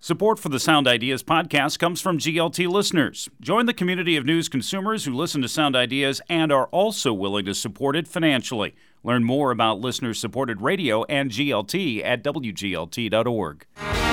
Support for the Sound Ideas podcast comes from GLT listeners. Join the community of news consumers who listen to Sound Ideas and are also willing to support it financially. Learn more about listener-supported radio and GLT at WGLT.org.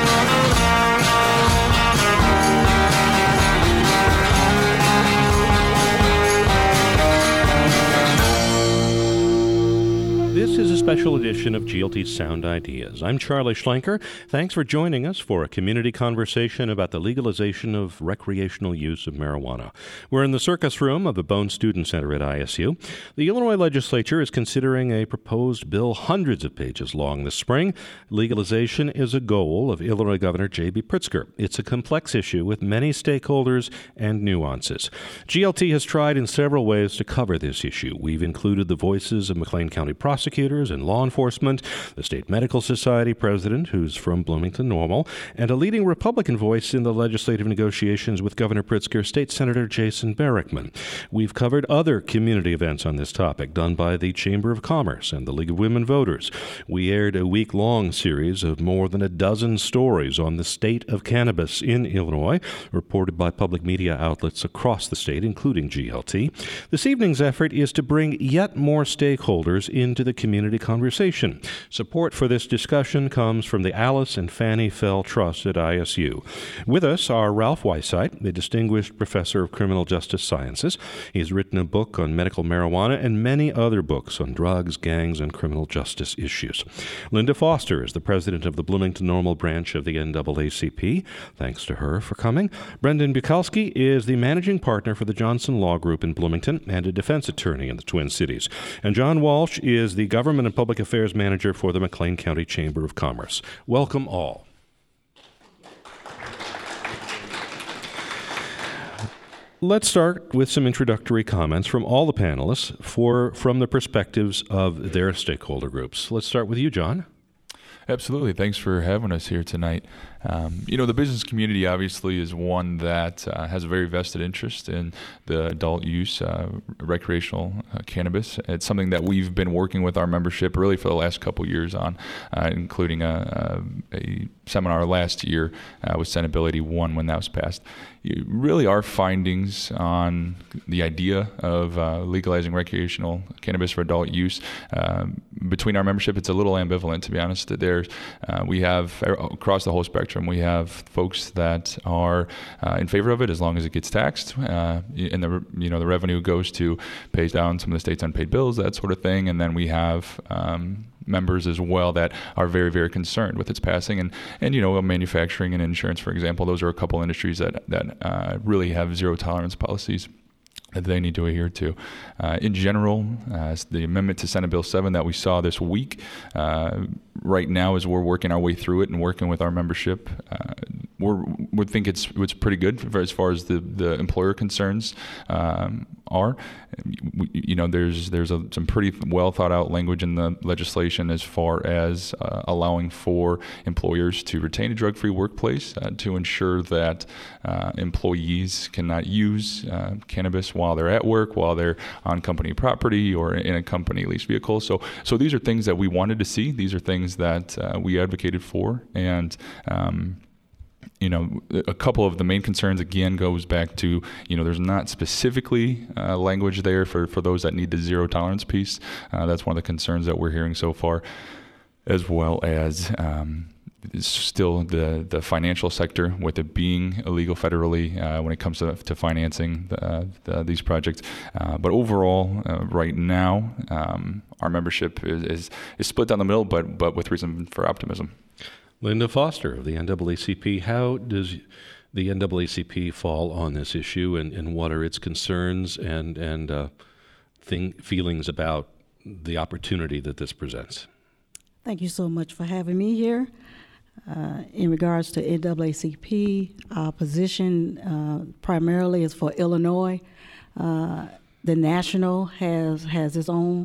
This is a special edition of GLT's Sound Ideas. I'm Charlie Schlenker. Thanks for joining us for a community conversation about the legalization of recreational use of marijuana. We're in the circus room of the Bone Student Center at ISU. The Illinois legislature is considering a proposed bill hundreds of pages long this spring. Legalization is a goal of Illinois Governor J.B. Pritzker. It's a complex issue with many stakeholders and nuances. GLT has tried in several ways to cover this issue. We've included the voices of McLean County prosecutors and law enforcement, the State Medical Society president, who's from Bloomington Normal, and a leading Republican voice in the legislative negotiations with Governor Pritzker, State Senator Jason Barickman. We've covered other community events on this topic done by the Chamber of Commerce and the League of Women Voters. We aired a week-long series of more than a dozen stories on the state of cannabis in Illinois, reported by public media outlets across the state, including GLT. This evening's effort is to bring yet more stakeholders into the community conversation. Support for this discussion comes from the Alice and Fannie Fell Trust at ISU. With us are Ralph Weisheit, a distinguished professor of criminal justice sciences. He's written a book on medical marijuana and many other books on drugs, gangs, and criminal justice issues. Linda Foster is the president of the Bloomington Normal branch of the NAACP. Thanks to her for coming. Brendan Bukowski is the managing partner for the Johnson Law Group in Bloomington and a defense attorney in the Twin Cities. And John Walsh is the Government and Public Affairs Manager for the McLean County Chamber of Commerce. Welcome all. Let's start with some introductory comments from all the panelists from the perspectives of their stakeholder groups. Let's start with you, John. Absolutely. Thanks for having us here tonight. The business community obviously is one that has a very vested interest in the adult use recreational cannabis. It's something that we've been working with our membership really for the last couple years on, including a seminar last year with Senate Bill 81 when that was passed. Really, our findings on the idea of legalizing recreational cannabis for adult use between our membership, it's a little ambivalent, to be honest. We have across the whole spectrum. We have folks that are in favor of it as long as it gets taxed, and the revenue goes to pay down some of the state's unpaid bills, that sort of thing. And then we have members as well that are very, very concerned with its passing, and manufacturing and insurance, for example. Those are a couple industries that really have zero tolerance policies that they need to adhere to. In general, the amendment to Senate Bill 7 that we saw this week, right now as we're working our way through it and working with our membership, we think it's pretty good as far as the employer concerns are. There's some pretty well thought out language in the legislation as far as allowing for employers to retain a drug-free workplace to ensure that employees cannot use cannabis while they're at work, while they're on company property or in a company leased vehicle. So these are things that we wanted to see. These are things that we advocated for, and a couple of the main concerns, again, goes back to, there's not specifically language there for those that need the zero tolerance piece. That's one of the concerns that we're hearing so far, as well as still the financial sector, with it being illegal federally when it comes to financing these projects. But overall, right now, our membership is split down the middle, but with reason for optimism. Linda Foster of the NAACP, how does the NAACP fall on this issue, and what are its concerns and feelings about the opportunity that this presents? Thank you so much for having me here. In regards to NAACP, our position primarily is for Illinois. The National has its own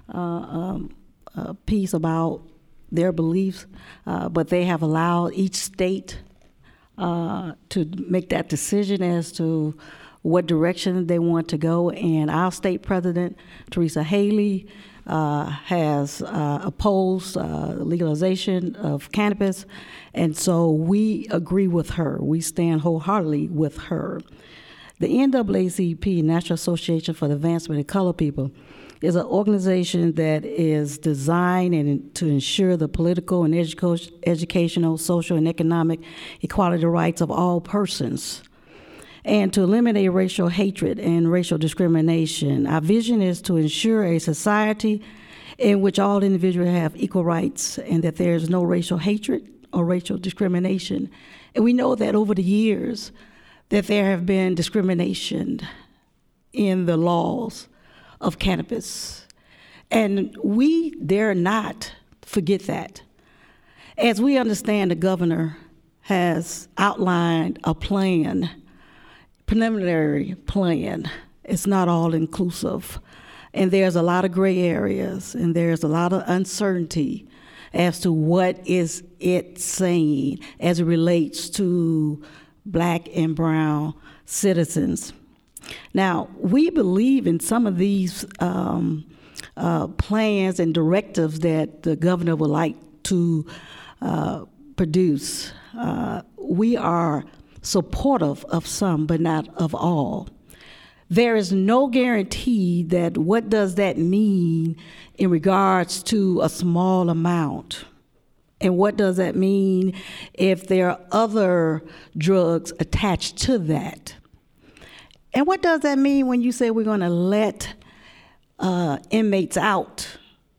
piece about their beliefs, but they have allowed each state to make that decision as to what direction they want to go. And our state president, Teresa Haley, has opposed legalization of cannabis. And so we agree with her. We stand wholeheartedly with her. The NAACP, National Association for the Advancement of Colored People, is an organization that is designed to ensure the political and educational, social, and economic equality rights of all persons, and to eliminate racial hatred and racial discrimination. Our vision is to ensure a society in which all individuals have equal rights and that there is no racial hatred or racial discrimination. And we know that over the years that there have been discrimination in the laws of cannabis. And we dare not forget that. As we understand, the governor has outlined a plan, preliminary plan. It's not all inclusive. And there's a lot of gray areas, and there's a lot of uncertainty as to what is it saying as it relates to Black and brown citizens. Now, we believe in some of these plans and directives that the governor would like to produce. We are supportive of some, but not of all. There is no guarantee that what does that mean in regards to a small amount. And what does that mean if there are other drugs attached to that? And what does that mean when you say we're going to let inmates out?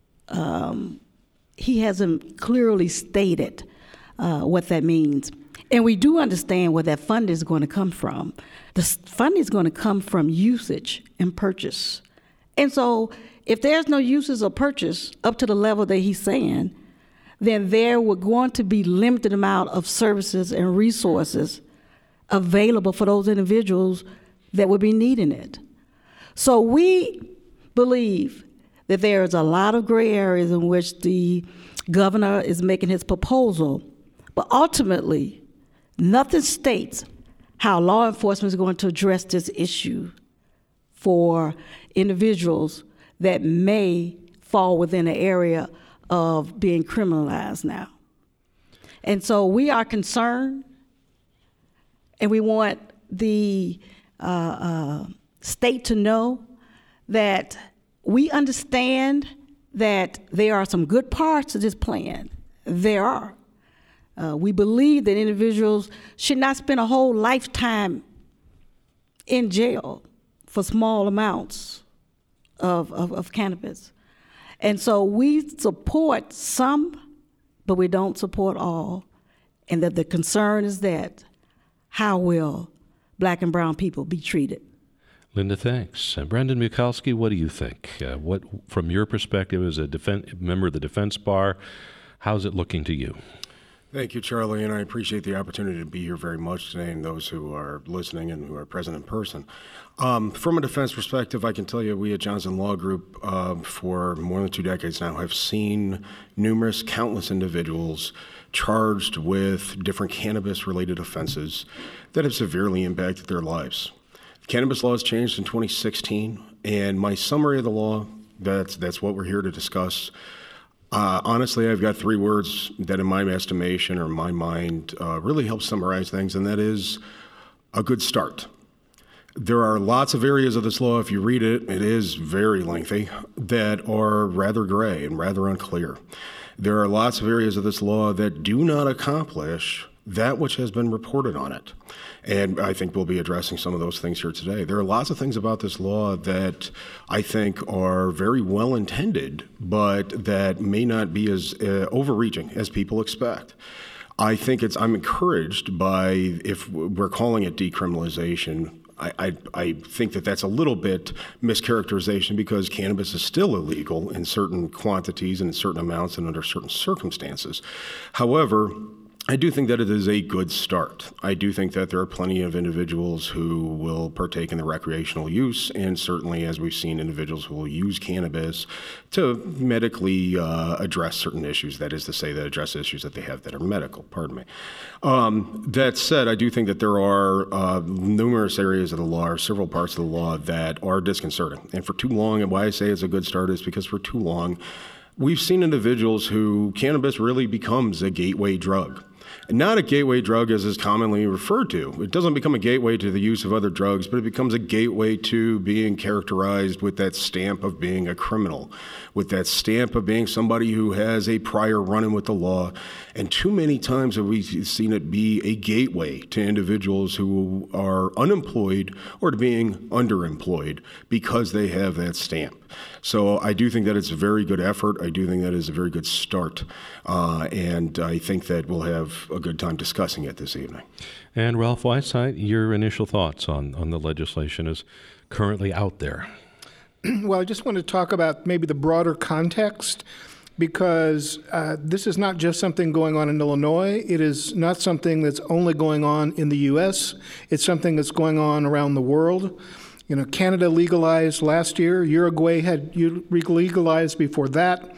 He hasn't clearly stated what that means. And we do understand where that fund is going to come from. The fund is going to come from usage and purchase. And so if there's no usage or purchase up to the level that he's saying, then there were going to be limited amount of services and resources available for those individuals that would be needing it. So we believe that there is a lot of gray areas in which the governor is making his proposal, but ultimately, nothing states how law enforcement is going to address this issue for individuals that may fall within the area of being criminalized now. And so we are concerned, and we want the state to know that we understand that there are some good parts of this plan. There are. We believe that individuals should not spend a whole lifetime in jail for small amounts of cannabis. And so we support some, but we don't support all. And that the concern is that how will Black and brown people be treated? Linda, thanks. Brendan Mikulski, what do you think? What, from your perspective as a member of the Defense Bar, how's it looking to you? Thank you, Charlie, and I appreciate the opportunity to be here very much today, and those who are listening and who are present in person. From a defense perspective, I can tell you we at Johnson Law Group for more than 2 decades now have seen countless individuals charged with different cannabis-related offenses that have severely impacted their lives. The cannabis laws changed in 2016, and my summary of the law, that's what we're here to discuss. Honestly, I've got 3 words that in my estimation or my mind really help summarize things, and that is a good start. There are lots of areas of this law, if you read it, it is very lengthy, that are rather gray and rather unclear. There are lots of areas of this law that do not accomplish that which has been reported on it. And I think we'll be addressing some of those things here today. There are lots of things about this law that I think are very well intended, but that may not be as overreaching as people expect. I think I'm encouraged by, if we're calling it decriminalization, I think that that's a little bit mischaracterization because cannabis is still illegal in certain quantities and in certain amounts and under certain circumstances. However, I do think that it is a good start. I do think that there are plenty of individuals who will partake in the recreational use, and certainly, as we've seen, individuals who will use cannabis to medically address certain issues. That is to say, that address issues that they have that are medical. Pardon me. That said, I do think that there are numerous areas of the law, or several parts of the law, that are disconcerting. And for too long, and why I say it's a good start is because for too long, we've seen individuals who cannabis really becomes a gateway drug. Not a gateway drug as is commonly referred to. It doesn't become a gateway to the use of other drugs, but it becomes a gateway to being characterized with that stamp of being a criminal, with that stamp of being somebody who has a prior run-in with the law. And too many times have we seen it be a gateway to individuals who are unemployed or to being underemployed because they have that stamp. So I do think that it's a very good effort. I do think that is a very good start. And I think that we'll have a good time discussing it this evening. And Ralph Whiteside, your initial thoughts on the legislation as currently out there? Well, I just want to talk about maybe the broader context, because this is not just something going on in Illinois. It is not something that's only going on in the U.S. It's something that's going on around the world. You know, Canada legalized last year. Uruguay had legalized before that.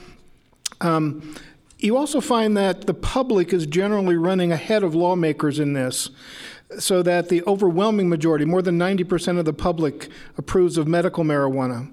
You also find that the public is generally running ahead of lawmakers in this, so that the overwhelming majority, more than 90% of the public, approves of medical marijuana.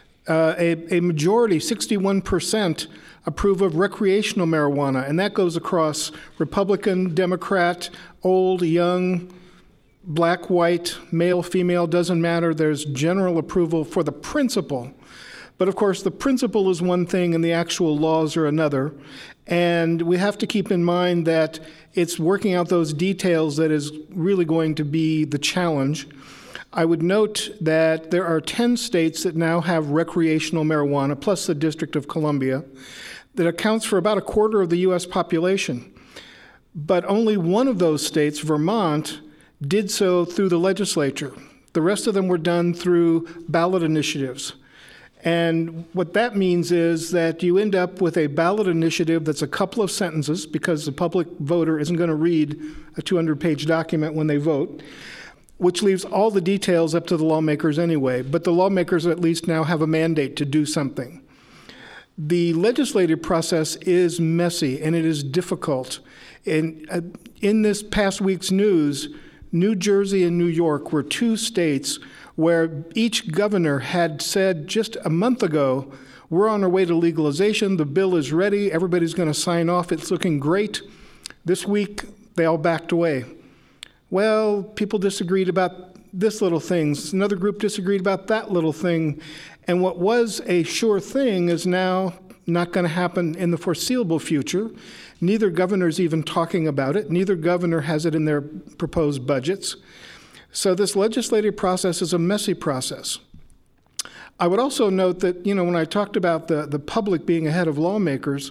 A majority, 61%, approve of recreational marijuana, and that goes across Republican, Democrat, old, young, black, white, male, female, doesn't matter. There's general approval for the principle. But of course, the principle is one thing and the actual laws are another. And we have to keep in mind that it's working out those details that is really going to be the challenge. I would note that there are 10 states that now have recreational marijuana, plus the District of Columbia, that accounts for about a quarter of the U.S. population. But only one of those states, Vermont, did so through the legislature. The rest of them were done through ballot initiatives. And what that means is that you end up with a ballot initiative that's a couple of sentences, because the public voter isn't going to read a 200-page document when they vote, which leaves all the details up to the lawmakers anyway. But the lawmakers at least now have a mandate to do something. The legislative process is messy and it is difficult. And in this past week's news, New Jersey and New York were two states where each governor had said just a month ago, we're on our way to legalization, the bill is ready, everybody's going to sign off, it's looking great. This week, they all backed away. Well, people disagreed about this little thing, another group disagreed about that little thing, and what was a sure thing is now not going to happen in the foreseeable future. Neither governor's even talking about it. Neither governor has it in their proposed budgets. So this legislative process is a messy process. I would also note that, when I talked about the public being ahead of lawmakers,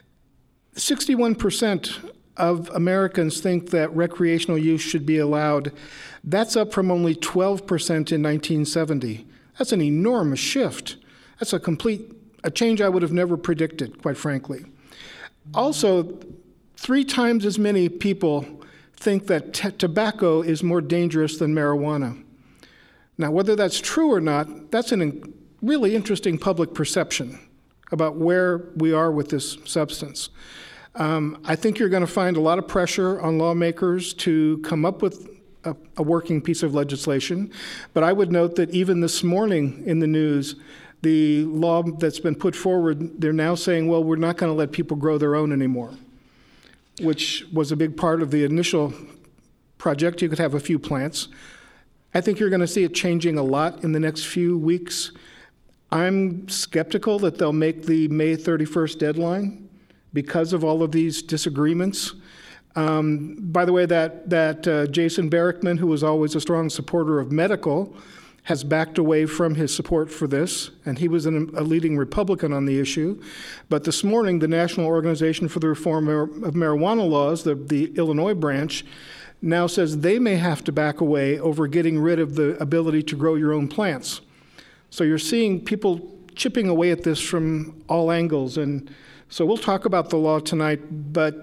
61% of Americans think that recreational use should be allowed. That's up from only 12% in 1970. That's an enormous shift. That's a change I would have never predicted, quite frankly. Also, 3 times as many people think that tobacco is more dangerous than marijuana. Now, whether that's true or not, that's a really interesting public perception about where we are with this substance. I think you're going to find a lot of pressure on lawmakers to come up with a working piece of legislation. But I would note that even this morning in the news, the law that's been put forward, they're now saying, well, we're not going to let people grow their own anymore, which was a big part of the initial project. You could have a few plants. I think you're going to see it changing a lot in the next few weeks. I'm skeptical that they'll make the May 31st deadline because of all of these disagreements. By the way, that Jason Barackman, who was always a strong supporter of medical, has backed away from his support for this, and he was a leading Republican on the issue. But this morning, the National Organization for the Reform of Marijuana Laws, the Illinois branch, now says they may have to back away over getting rid of the ability to grow your own plants. So you're seeing people chipping away at this from all angles. And so we'll talk about the law tonight, but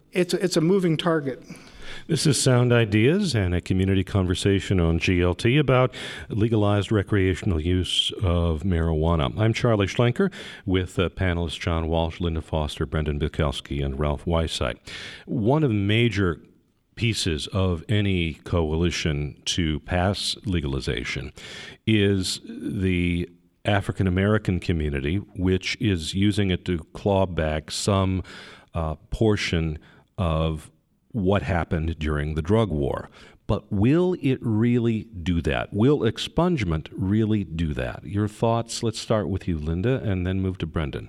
it's a moving target. This is Sound Ideas and a community conversation on GLT about legalized recreational use of marijuana. I'm Charlie Schlenker with panelists John Walsh, Linda Foster, Brendan Bukowski, and Ralph Weissite. One of the major pieces of any coalition to pass legalization is the African American community, which is using it to claw back some portion of what happened during the drug war. But will it really do that? Will expungement really do that? Your thoughts? Let's start with you, Linda, and then move to Brendan.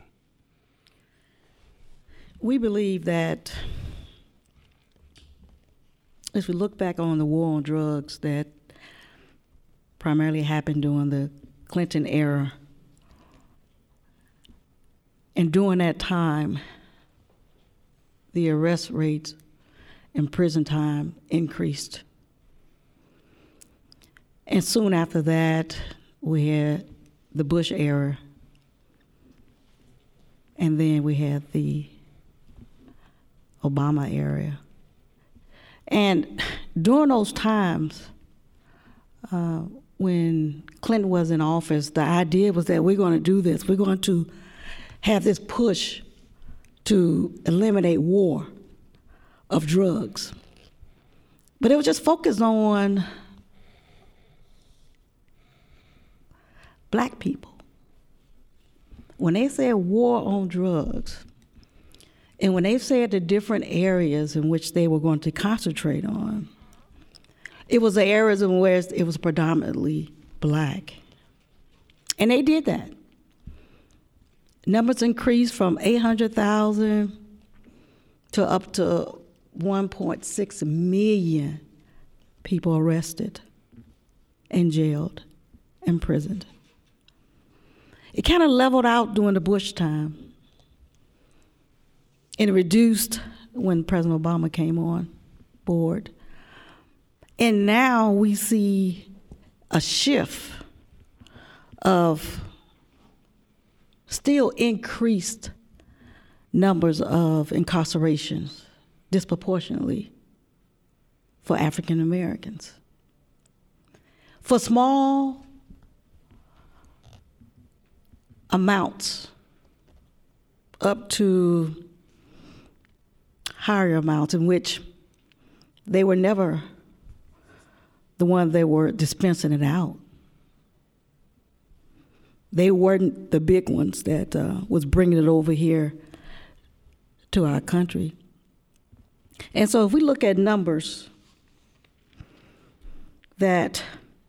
We believe that if we look back on the war on drugs that primarily happened during the Clinton era, and during that time, the arrest rates and prison time increased. And soon after that, we had the Bush era, and then we had the Obama era. And during those times, when Clinton was in office, the idea was that we're going to do this. We're going to have this push to eliminate war of drugs. But it was just focused on black people. When they said war on drugs, and when they said the different areas in which they were going to concentrate on, it was the areas in which it was predominantly black. And they did that. Numbers increased from 800,000 to up to 1.6 million people arrested and jailed, imprisoned. It kind of leveled out during the Bush time. And it reduced when President Obama came on board. And now we see a shift of still increased numbers of incarcerations disproportionately for African Americans. For small amounts up to higher amounts in which they were never the ones that were dispensing it out. They weren't the big ones that was bringing it over here to our country. And so if we look at numbers that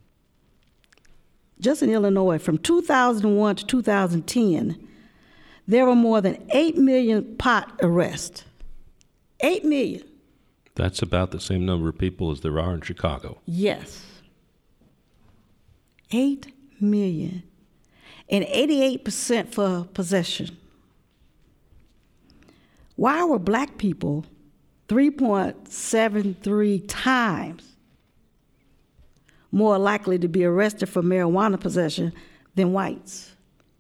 just in Illinois, from 2001 to 2010, there were more than 8 million pot arrests. 8 million. That's about the same number of people as there are in Chicago. Yes. 8 million. And 88% for possession. Why were black people 3.73 times more likely to be arrested for marijuana possession than whites?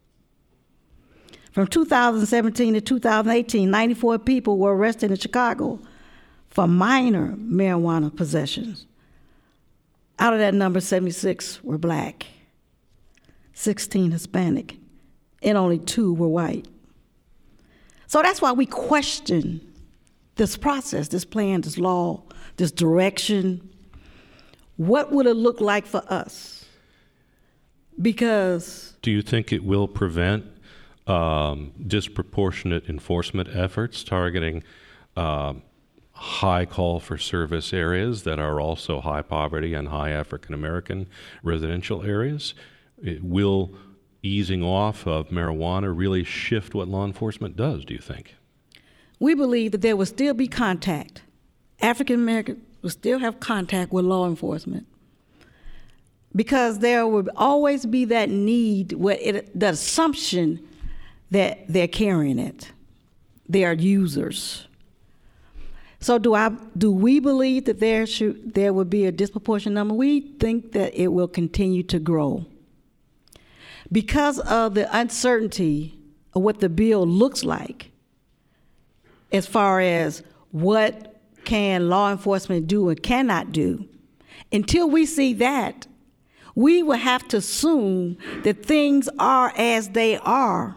From 2017 to 2018, 94 people were arrested in Chicago for minor marijuana possessions. Out of that number, 76 were black, 16 Hispanic, and only 2 were white. So that's why we question this process, this plan, this law, this direction. What would it look like for us? Because... Do you think it will prevent disproportionate enforcement efforts targeting high call for service areas that are also high poverty and high African American residential areas? Will easing off of marijuana really shift what law enforcement does, do you think? We believe that there will still be contact. African Americans will still have contact with law enforcement because there will always be that need, the assumption that they're carrying it. They are users. So do we believe that there would be a disproportionate number? We think that it will continue to grow. Because of the uncertainty of what the bill looks like as far as what can law enforcement do and cannot do. Until we see that, we will have to assume that things are as they are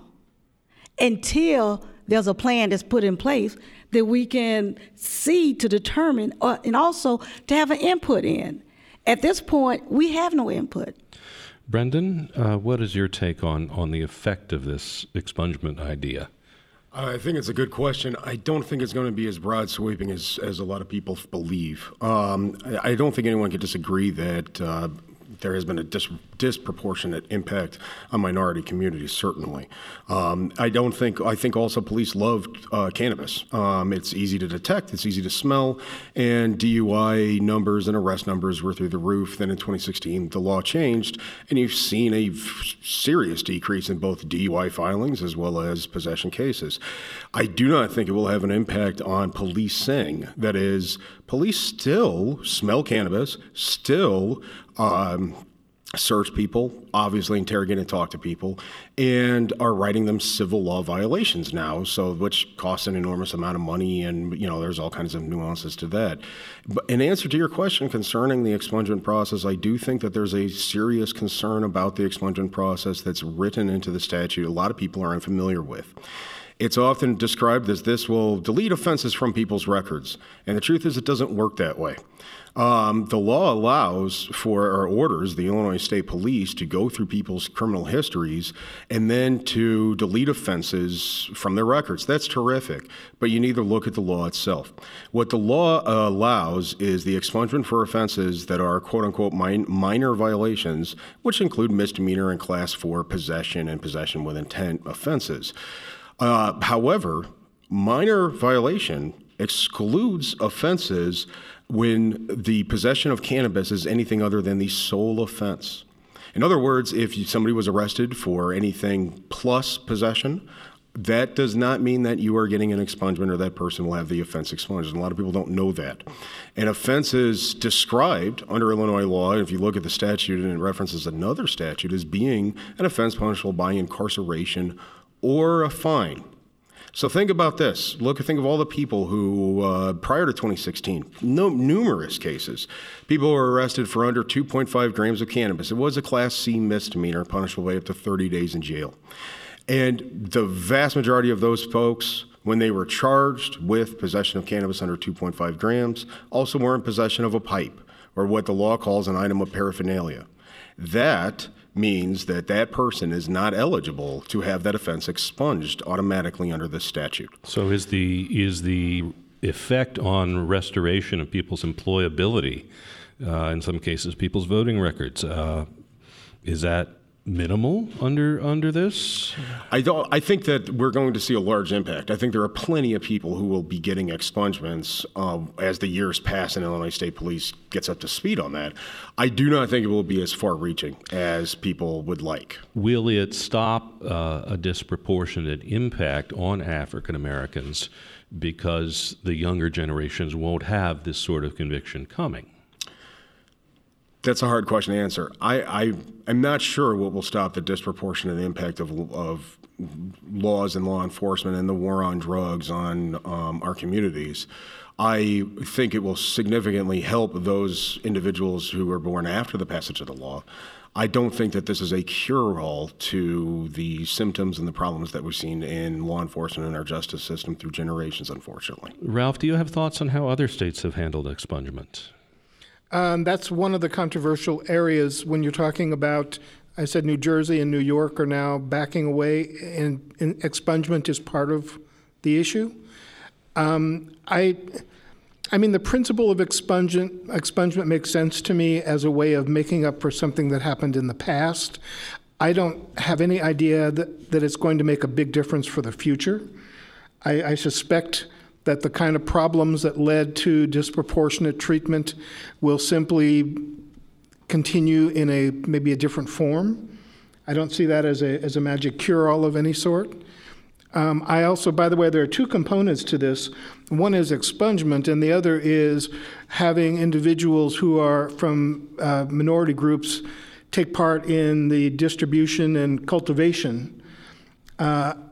until there's a plan that's put in place that we can see to determine and also to have an input in. At this point, we have no input. Brendan, what is your take on the effect of this expungement idea? I think it's a good question. I don't think it's going to be as broad sweeping as a lot of people believe. I don't think anyone could disagree that there has been a disproportionate impact on minority communities, certainly. I think also police love cannabis. It's easy to detect, it's easy to smell, and DUI numbers and arrest numbers were through the roof. Then in 2016, the law changed, and you've seen a serious decrease in both DUI filings as well as possession cases. I do not think it will have an impact on policing. That is, police still smell cannabis, still search people, obviously interrogate and talk to people, and are writing them civil law violations now, so which costs an enormous amount of money, and there's all kinds of nuances to that. But in answer to your question concerning the expungement process, I do think that there's a serious concern about the expungement process that's written into the statute a lot of people are unfamiliar with. It's often described as this will delete offenses from people's records, and the truth is it doesn't work that way. The law allows or orders the Illinois State Police to go through people's criminal histories and then to delete offenses from their records. That's terrific, but you need to look at the law itself. What the law allows is the expungement for offenses that are quote-unquote minor violations, which include misdemeanor and Class 4 possession and possession with intent offenses. However, minor violation excludes offenses when the possession of cannabis is anything other than the sole offense. In other words, if somebody was arrested for anything plus possession, that does not mean that you are getting an expungement or that person will have the offense expunged. And a lot of people don't know that. An offense is described under Illinois law, if you look at the statute and it references another statute, as being an offense punishable by incarceration or a fine. So think about this. Think of all the people who, prior to 2016, numerous cases, people were arrested for under 2.5 grams of cannabis. It was a Class C misdemeanor, punishable by up to 30 days in jail. And the vast majority of those folks, when they were charged with possession of cannabis under 2.5 grams, also were in possession of a pipe, or what the law calls an item of paraphernalia. That means that that person is not eligible to have that offense expunged automatically under this statute. So is the effect on restoration of people's employability, in some cases people's voting records, is that minimal under this? I think that we're going to see a large impact. I think there are plenty of people who will be getting expungements as the years pass and Illinois State Police gets up to speed on that. I do not think it will be as far-reaching as people would like. Will it stop a disproportionate impact on African Americans because the younger generations won't have this sort of conviction coming? That's a hard question to answer. I'm not sure what will stop the disproportionate impact of laws and law enforcement and the war on drugs on our communities. I think it will significantly help those individuals who were born after the passage of the law. I don't think that this is a cure-all to the symptoms and the problems that we've seen in law enforcement and our justice system through generations, unfortunately. Ralph, do you have thoughts on how other states have handled expungement? That's one of the controversial areas when you're talking about, I said New Jersey and New York are now backing away, and expungement is part of the issue. I mean, the principle of expungement makes sense to me as a way of making up for something that happened in the past. I don't have any idea that it's going to make a big difference for the future. I suspect that the kind of problems that led to disproportionate treatment will simply continue in maybe a different form. I don't see that as a magic cure-all of any sort. I also, by the way, there are two components to this. One is expungement, and the other is having individuals who are from minority groups take part in the distribution and cultivation.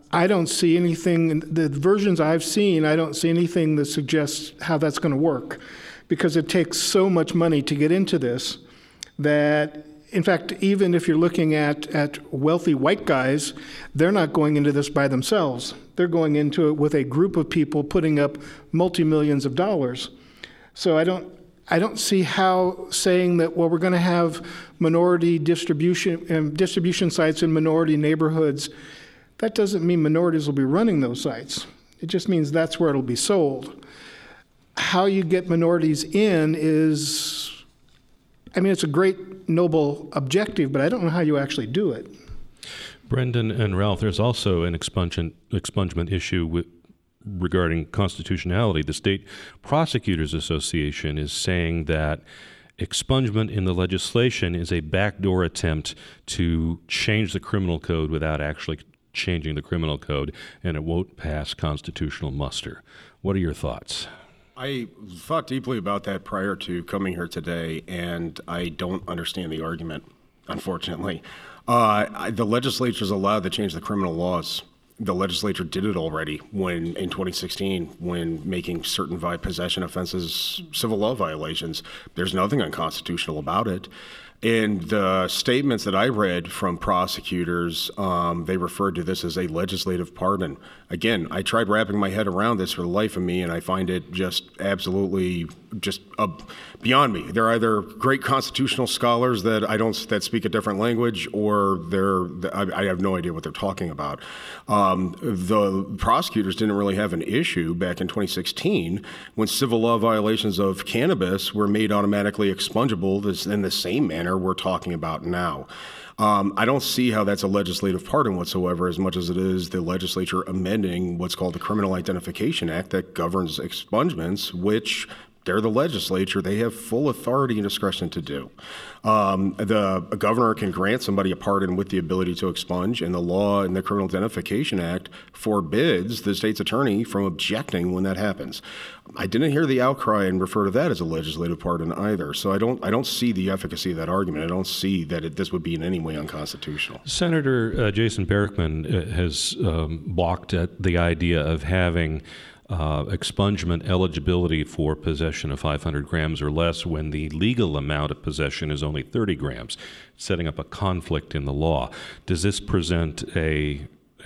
I don't see anything, the versions I've seen, I don't see anything that suggests how that's going to work, because it takes so much money to get into this that, in fact, even if you're looking at wealthy white guys, they're not going into this by themselves. They're going into it with a group of people putting up multi-millions of dollars. So I don't see how saying that, well, we're going to have minority distribution sites in minority neighborhoods, that doesn't mean minorities will be running those sites. It just means that's where it'll be sold. How you get minorities in is, it's a great, noble objective, but I don't know how you actually do it. Brendan and Ralph, there's also an expungement issue regarding constitutionality. The State Prosecutors Association is saying that expungement in the legislation is a backdoor attempt to change the criminal code without actually changing the criminal code, and it won't pass constitutional muster. What are your thoughts? I thought deeply about that prior to coming here today, and I don't understand the argument, unfortunately. The legislature's allowed to change the criminal laws. The legislature did it already in 2016 when making certain possession offenses civil law violations. There's nothing unconstitutional about it. In the statements that I read from prosecutors, they referred to this as a legislative pardon. Again, I tried wrapping my head around this for the life of me, and I find it just absolutely beyond me. They're either great constitutional scholars that speak a different language, or I have no idea what they're talking about. The prosecutors didn't really have an issue back in 2016 when civil law violations of cannabis were made automatically expungible in the same manner we're talking about now. I don't see how that's a legislative pardon whatsoever, as much as it is the legislature amending what's called the Criminal Identification Act that governs expungements, which they're the legislature. They have full authority and discretion to do. A governor can grant somebody a pardon with the ability to expunge, and the law in the Criminal Identification Act forbids the state's attorney from objecting when that happens. I didn't hear the outcry and refer to that as a legislative pardon either. So I don't see the efficacy of that argument. I don't see that this would be in any way unconstitutional. Senator Jason Barickman has balked at the idea of having expungement eligibility for possession of 500 grams or less when the legal amount of possession is only 30 grams, setting up a conflict in the law. Does this present a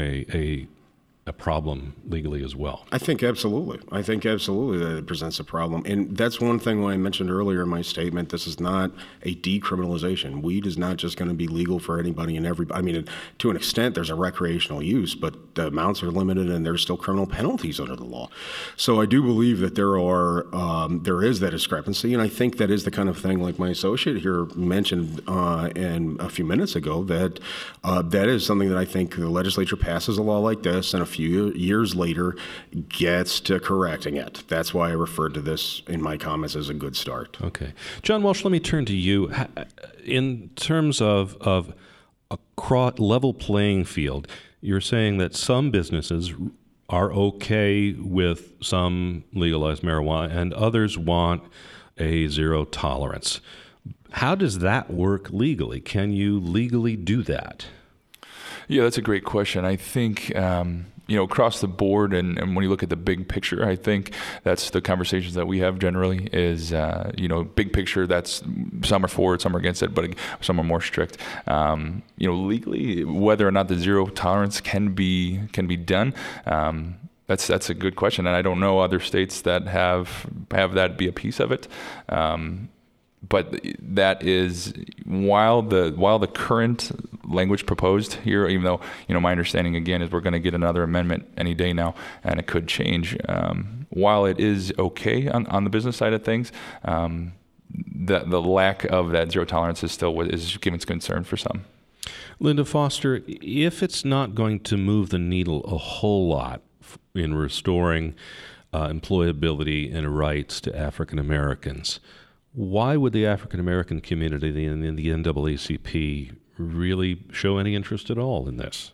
problem legally as well? I think absolutely that it presents a problem. And that's one thing when I mentioned earlier in my statement, this is not a decriminalization. Weed is not just going to be legal for anybody and everybody. To an extent, there's a recreational use, but the amounts are limited and there's still criminal penalties under the law. So I do believe that there is that discrepancy, and I think that is the kind of thing, like my associate here mentioned a few minutes ago, that is something that I think the legislature passes a law like this and a few years later gets to correcting it. That's why I referred to this in my comments as a good start. Okay. John Walsh, let me turn to you. In terms of a level playing field, you're saying that some businesses are okay with some legalized marijuana and others want a zero tolerance. How does that work legally? Can you legally do that? Yeah, that's a great question. I think across the board, and when you look at the big picture, I think that's the conversations that we have generally is, big picture, that's some are for it, some are against it, but some are more strict. Legally, whether or not the zero tolerance can be done, that's a good question, and I don't know other states that have that be a piece of it. But that is while the current language proposed here, even though my understanding again is we're going to get another amendment any day now, and it could change. While it is okay on the business side of things, the lack of that zero tolerance is giving concern for some. Linda Foster, if it's not going to move the needle a whole lot in restoring employability and rights to African Americans, why would the African American community in the NAACP really show any interest at all in this?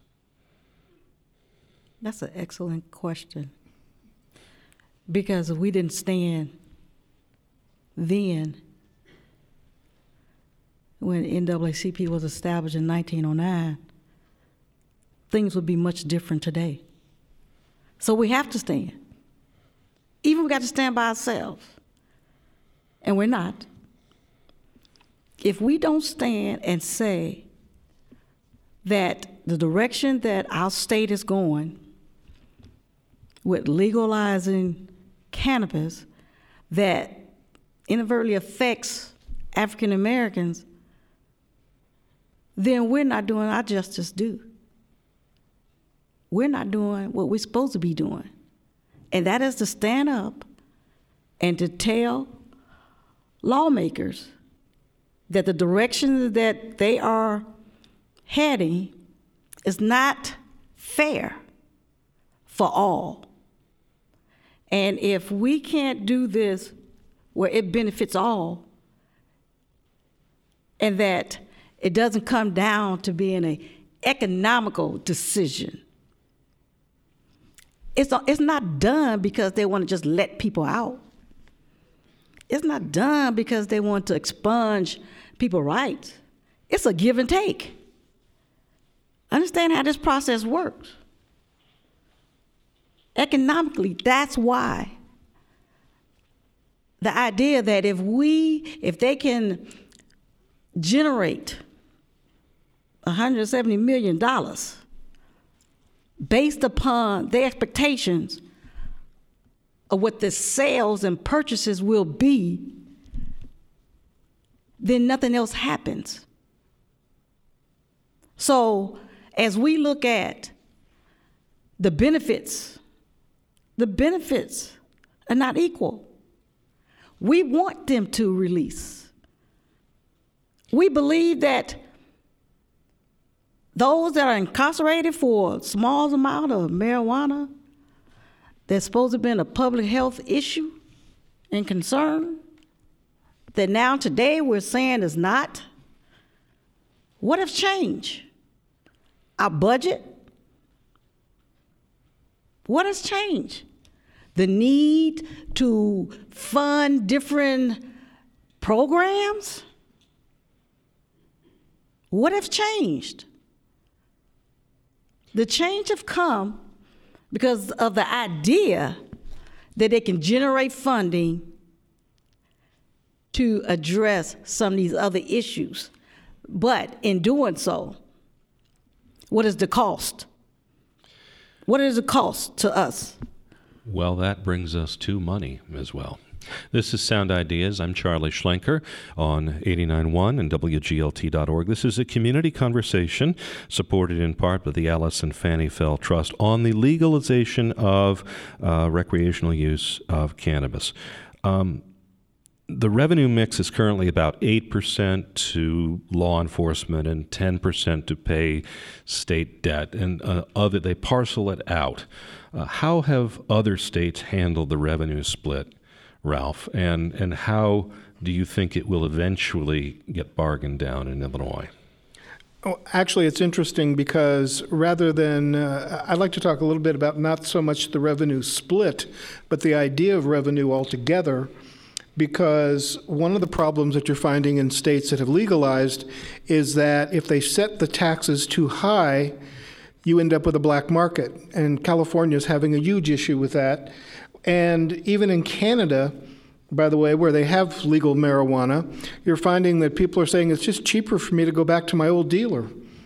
That's an excellent question. Because we didn't stand then when NAACP was established in 1909. things would be much different today. So we have to stand. Even we got to stand by ourselves, and we're not. If we don't stand and say that the direction that our state is going with legalizing cannabis that inadvertently affects African Americans, then we're not doing our justice due. We're not doing what we're supposed to be doing. And that is to stand up and to tell lawmakers that the direction that they are heading is not fair for all. And if we can't do this where it benefits all, and that it doesn't come down to being an economical decision, it's not done because they want to just let people out. It's not done because they want to expunge people's rights. It's a give and take. Understand how this process works. Economically, that's why the idea that if they can generate $170 million based upon their expectations of what the sales and purchases will be, then nothing else happens. So as we look at the benefits are not equal. We want them to release. We believe that those that are incarcerated for a small amount of marijuana that's supposed to have been a public health issue and concern, that now today we're saying is not. What has changed? Our budget? What has changed? The need to fund different programs? What has changed? The change have come because of the idea that they can generate funding to address some of these other issues. But in doing so, what is the cost? What is the cost to us? Well, that brings us to money as well. This is Sound Ideas. I'm Charlie Schlenker on 89.1 and WGLT.org. This is a community conversation supported in part by the Alice and Fannie Fell Trust on the legalization of recreational use of cannabis. The revenue mix is currently about 8% to law enforcement and 10% to pay state debt, and they parcel it out. How have other states handled the revenue split, Ralph, and how do you think it will eventually get bargained down in Illinois? Oh, actually, it's interesting because rather than, I'd like to talk a little bit about not so much the revenue split, but the idea of revenue altogether, because one of the problems that you're finding in states that have legalized is that if they set the taxes too high, you end up with a black market. And California is having a huge issue with that. And even in Canada, by the way, where they have legal marijuana, you're finding that people are saying it's just cheaper for me to go back to my old dealer.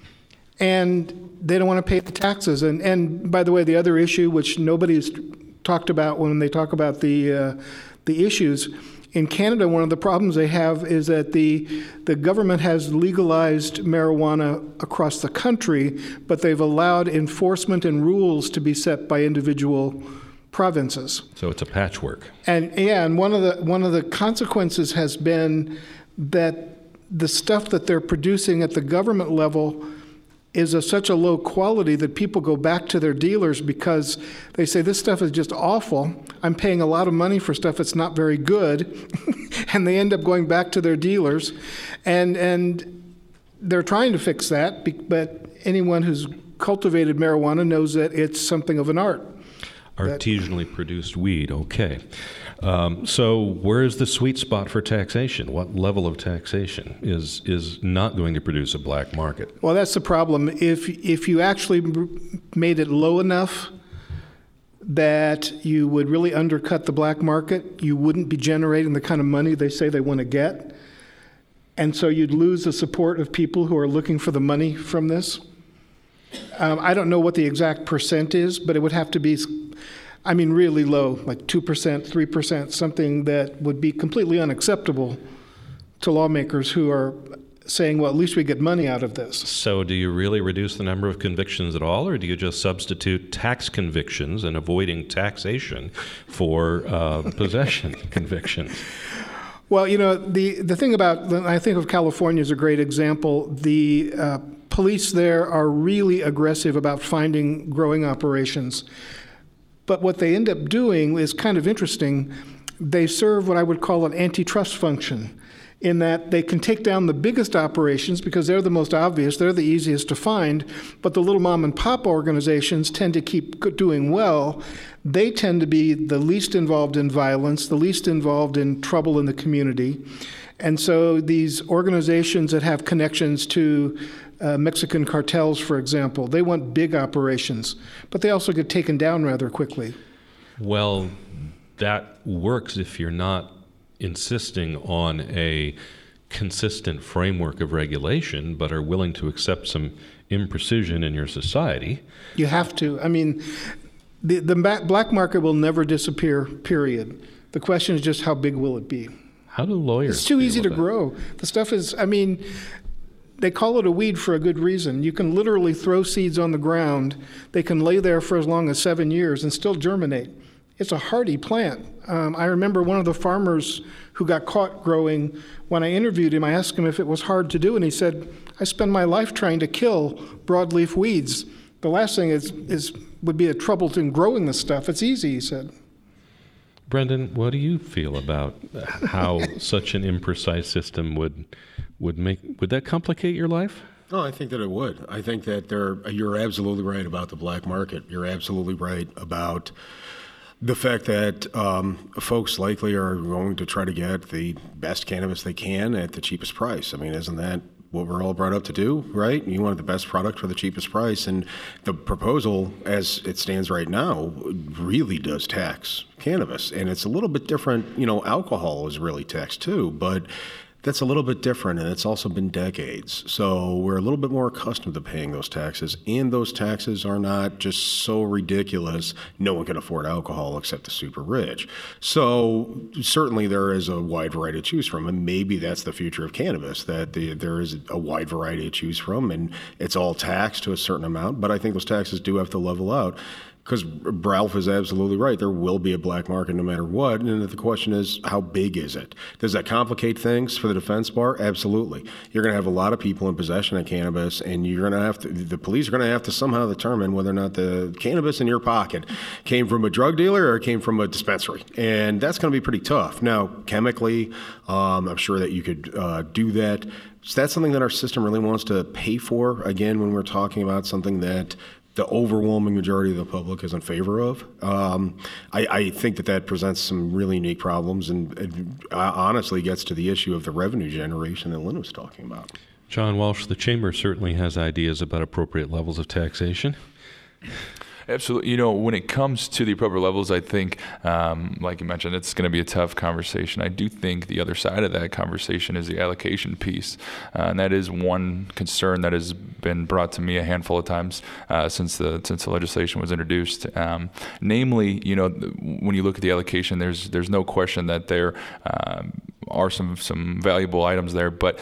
And they don't want to pay the taxes. And by the way, the other issue, which nobody's talked about when they talk about the issues, in Canada, one of the problems they have is that the government has legalized marijuana across the country, but they've allowed enforcement and rules to be set by individual provinces. So it's a patchwork. And one of the consequences has been that the stuff that they're producing at the government level is of such a low quality that people go back to their dealers because they say, this stuff is just awful. I'm paying a lot of money for stuff that's not very good. And they end up going back to their dealers. And they're trying to fix that, but anyone who's cultivated marijuana knows that it's something of an art. Artisanally produced weed, okay. So where is the sweet spot for taxation? What level of taxation is not going to produce a black market? Well, that's the problem. If you actually made it low enough that you would really undercut the black market, you wouldn't be generating the kind of money they say they want to get. And so you'd lose the support of people who are looking for the money from this. I don't know what the exact percent is, but it would have to be, really low, like 2%, 3%, something that would be completely unacceptable to lawmakers who are saying, well, at least we get money out of this. So do you really reduce the number of convictions at all, or do you just substitute tax convictions and avoiding taxation for possession convictions? Well, the thing about, I think of California as a great example. The police there are really aggressive about finding growing operations. But what they end up doing is kind of interesting. They serve what I would call an antitrust function, in that they can take down the biggest operations because they're the most obvious, they're the easiest to find, but the little mom and pop organizations tend to keep doing well. They tend to be the least involved in violence, the least involved in trouble in the community. And so these organizations that have connections to Mexican cartels, for example, they want big operations, but they also get taken down rather quickly. Well, that works if you're not insisting on a consistent framework of regulation, but are willing to accept some imprecision in your society. You have to. The black market will never disappear, period. The question is just how big will it be? How do lawyers It's too easy to that? grow. The stuff is, they call it a weed for a good reason. You can literally throw seeds on the ground. They can lay there for as long as 7 years and still germinate. It's a hardy plant. I remember one of the farmers who got caught growing, when I interviewed him, I asked him if it was hard to do, and he said, I spend my life trying to kill broadleaf weeds. The last thing would be a trouble in growing the stuff. It's easy, he said. Brendan, what do you feel about how such an imprecise system would that complicate your life? No, I think that it would. I think that you're absolutely right about the black market. You're absolutely right about the fact that folks likely are going to try to get the best cannabis they can at the cheapest price. Isn't that what we're all brought up to do, right? You want the best product for the cheapest price. And the proposal, as it stands right now, really does tax cannabis. And it's a little bit different. Alcohol is really taxed too, but that's a little bit different, and it's also been decades. So we're a little bit more accustomed to paying those taxes, and those taxes are not just so ridiculous, no one can afford alcohol except the super rich. So certainly there is a wide variety to choose from, and maybe that's the future of cannabis, that there is a wide variety to choose from, and it's all taxed to a certain amount, but I think those taxes do have to level out. Because Ralph is absolutely right. There will be a black market no matter what. And the question is, how big is it? Does that complicate things for the defense bar? Absolutely. You're going to have a lot of people in possession of cannabis, and the police are going to have to somehow determine whether or not the cannabis in your pocket came from a drug dealer or came from a dispensary. And that's going to be pretty tough. Now, chemically, I'm sure that you could do that. So that's something that our system really wants to pay for. Again, when we're talking about something that the overwhelming majority of the public is in favor of. I think that presents some really unique problems and honestly gets to the issue of the revenue generation that Lynn was talking about. John Walsh, the Chamber certainly has ideas about appropriate levels of taxation. Absolutely. When it comes to the appropriate levels, I think, like you mentioned, it's going to be a tough conversation. I do think the other side of that conversation is the allocation piece. And that is one concern that has been brought to me a handful of times since the legislation was introduced. Namely, when you look at the allocation, there's no question that there are some valuable items there. But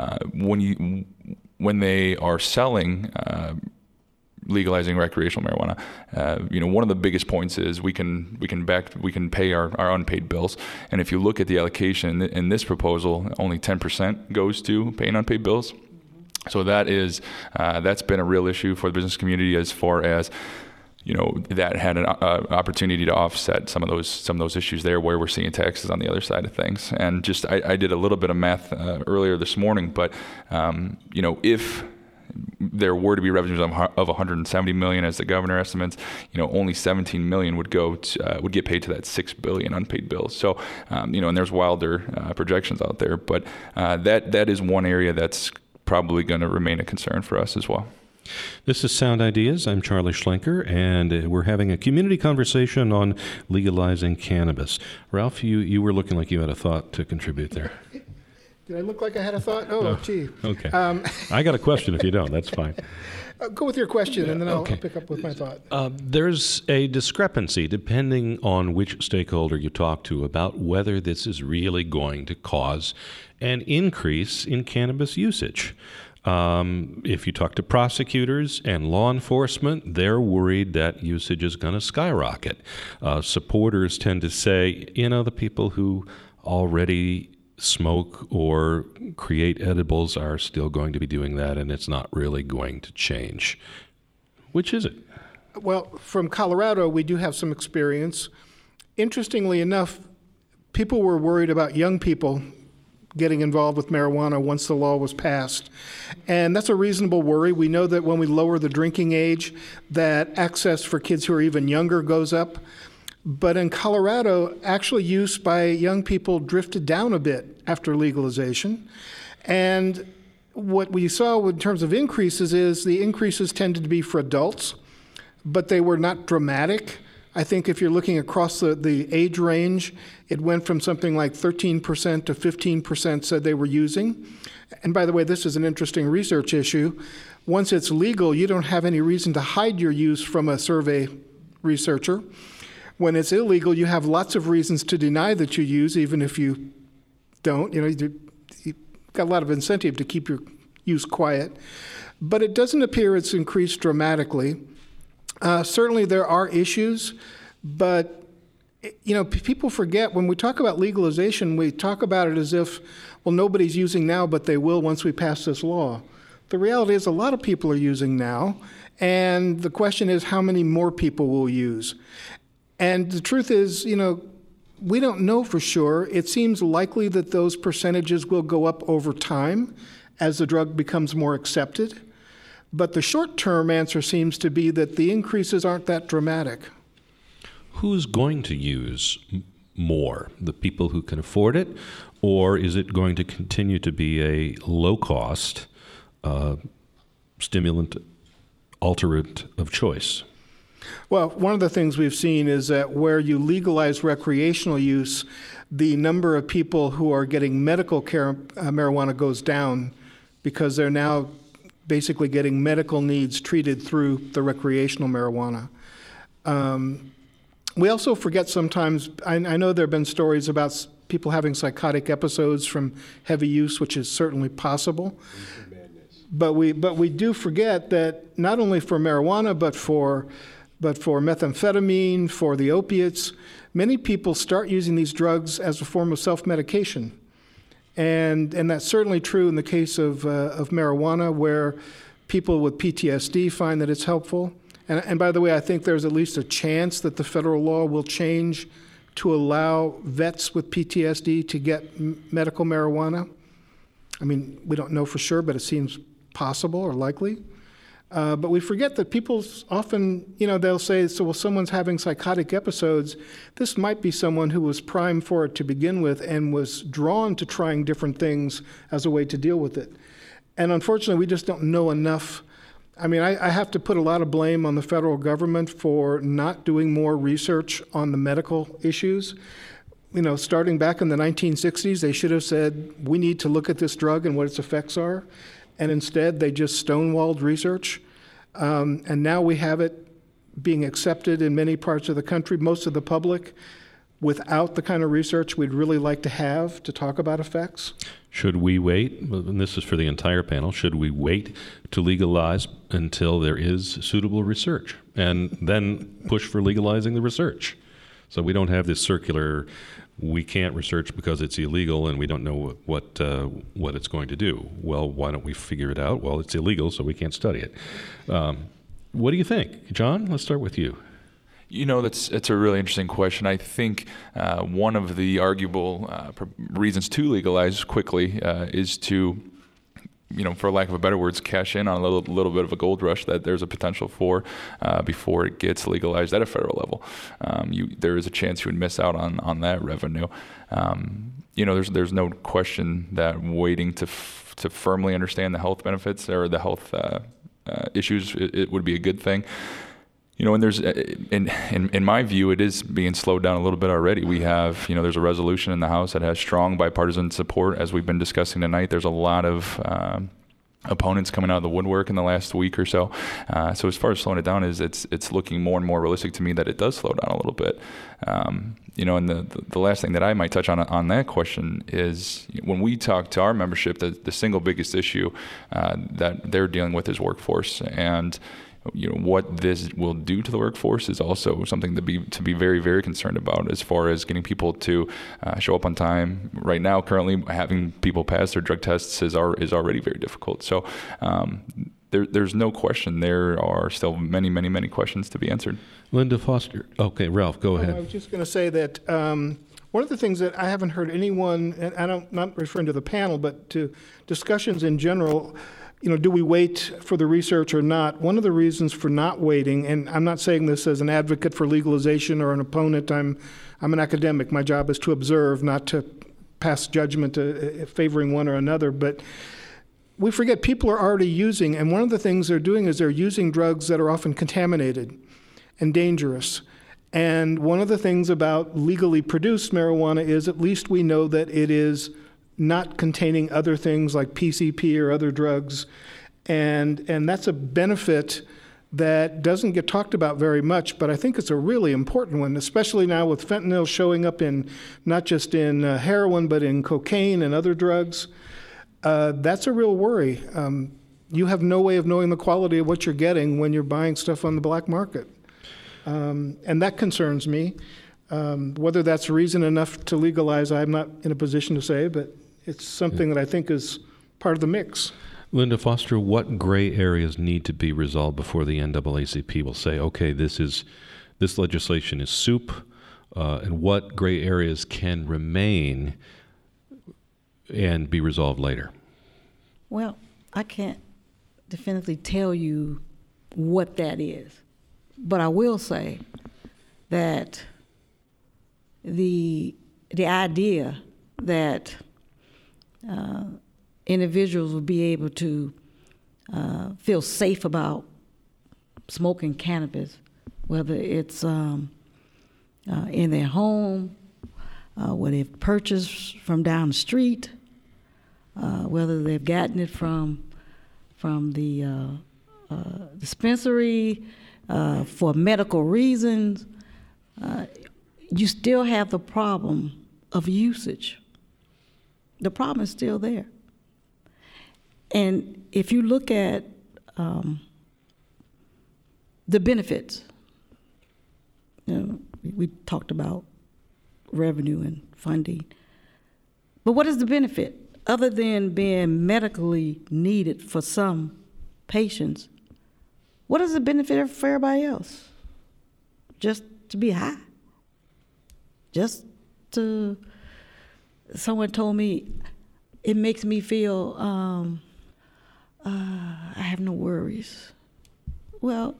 when they are selling legalizing recreational marijuana, one of the biggest points is we can pay our unpaid bills. And if you look at the allocation in this proposal, only 10% goes to paying unpaid bills. So that's been a real issue for the business community as far as that had an opportunity to offset some of those issues there, where we're seeing taxes on the other side of things. And just I did a little bit of math earlier this morning, but there were to be revenues of 170 million, as the governor estimates, only 17 million would get paid to that 6 billion unpaid bills. So, and there's wilder projections out there, but that is one area that's probably going to remain a concern for us as well. This is Sound Ideas. I'm Charlie Schlenker, and we're having a community conversation on legalizing cannabis. Ralph, you were looking like you had a thought to contribute there. Did I look like I had a thought? Oh, gee. Okay. I got a question if you don't. That's fine. Go with your question, and then I'll pick up with my thought. There's a discrepancy, depending on which stakeholder you talk to, about whether this is really going to cause an increase in cannabis usage. If you talk to prosecutors and law enforcement, they're worried that usage is going to skyrocket. Supporters tend to say, the people who already smoke or create edibles are still going to be doing that, and it's not really going to change. Which is it? Well, from Colorado, we do have some experience. Interestingly enough, people were worried about young people getting involved with marijuana once the law was passed. And that's a reasonable worry. We know that when we lower the drinking age, that access for kids who are even younger goes up. But in Colorado, actually use by young people drifted down a bit after legalization. And what we saw in terms of increases is the increases tended to be for adults, but they were not dramatic. I think if you're looking across the age range, it went from something like 13% to 15% said they were using. And by the way, this is an interesting research issue. Once it's legal, you don't have any reason to hide your use from a survey researcher. When it's illegal, you have lots of reasons to deny that you use, even if you don't. You've got a lot of incentive to keep your use quiet. But it doesn't appear it's increased dramatically. Certainly there are issues, but people forget when we talk about legalization, we talk about it as if, well, nobody's using now, but they will once we pass this law. The reality is a lot of people are using now, and the question is how many more people will use. And the truth is, we don't know for sure. It seems likely that those percentages will go up over time as the drug becomes more accepted. But the short-term answer seems to be that the increases aren't that dramatic. Who's going to use more? The people who can afford it? Or is it going to continue to be a low-cost stimulant alterant of choice? Well, one of the things we've seen is that where you legalize recreational use, the number of people who are getting medical care marijuana goes down because they're now basically getting medical needs treated through the recreational marijuana. We also forget sometimes, I know there have been stories about people having psychotic episodes from heavy use, which is certainly possible. But we do forget that not only for marijuana, but for methamphetamine, for the opiates, many people start using these drugs as a form of self-medication. And that's certainly true in the case of marijuana, where people with PTSD find that it's helpful. And by the way, I think there's at least a chance that the federal law will change to allow vets with PTSD to get medical marijuana. I mean, we don't know for sure, but it seems possible or likely. But we forget that people often, they'll say, so well, someone's having psychotic episodes. This might be someone who was primed for it to begin with and was drawn to trying different things as a way to deal with it. And unfortunately, we just don't know enough. I mean, I have to put a lot of blame on the federal government for not doing more research on the medical issues. Starting back in the 1960s, they should have said, we need to look at this drug and what its effects are. And instead, they just stonewalled research. And now we have it being accepted in many parts of the country, most of the public, without the kind of research we'd really like to have to talk about effects. Should we wait, and this is for the entire panel, should we wait to legalize until there is suitable research and then push for legalizing the research? So we don't have this circular, we can't research because it's illegal and we don't know what it's going to do. Well, why don't we figure it out? Well, it's illegal, so we can't study it. What do you think? John, let's start with you. That's a really interesting question. I think one of the arguable reasons to legalize quickly is to for lack of a better words, cash in on a little bit of a gold rush that there's a potential for before it gets legalized at a federal level. There is a chance you would miss out on that revenue. There's no question that waiting to firmly understand the health benefits or the health issues, it would be a good thing. And there's, in my view, it is being slowed down a little bit already. We have, there's a resolution in the House that has strong bipartisan support, as we've been discussing tonight. There's a lot of opponents coming out of the woodwork in the last week or so. So as far as slowing it down it's looking more and more realistic to me that it does slow down a little bit. And the last thing that I might touch on that question is when we talk to our membership, the single biggest issue that they're dealing with is workforce. And what this will do to the workforce is also something to be very, very concerned about as far as getting people to show up on time. Right now, currently, having people pass their drug tests is already very difficult. So there's no question. There are still many, many, many questions to be answered. Linda Foster. Okay, Ralph, go ahead. I was just going to say that one of the things that I haven't heard anyone, and I'm not referring to the panel, but to discussions in general, do we wait for the research or not? One of the reasons for not waiting, and I'm not saying this as an advocate for legalization or an opponent, I'm an academic. My job is to observe, not to pass judgment favoring one or another, but we forget people are already using, and one of the things they're doing is they're using drugs that are often contaminated and dangerous. And one of the things about legally produced marijuana is at least we know that it is not containing other things like PCP or other drugs. And that's a benefit that doesn't get talked about very much, but I think it's a really important one, especially now with fentanyl showing up in not just in heroin, but in cocaine and other drugs. That's a real worry. You have no way of knowing the quality of what you're getting when you're buying stuff on the black market. And that concerns me. Whether that's reason enough to legalize, I'm not in a position to say, but it's something that I think is part of the mix. Linda Foster, what gray areas need to be resolved before the NAACP will say, okay, this legislation is soup, and what gray areas can remain and be resolved later? Well, I can't definitively tell you what that is, but I will say that the idea that individuals will be able to feel safe about smoking cannabis, whether it's in their home, where they've purchased from down the street, whether they've gotten it from the dispensary for medical reasons, you still have the problem of usage. The problem is still there. And if you look at the benefits, we talked about revenue and funding, but what is the benefit other than being medically needed for some patients? What is the benefit for everybody else? Just to be high? Someone told me it makes me feel I have no worries. Well,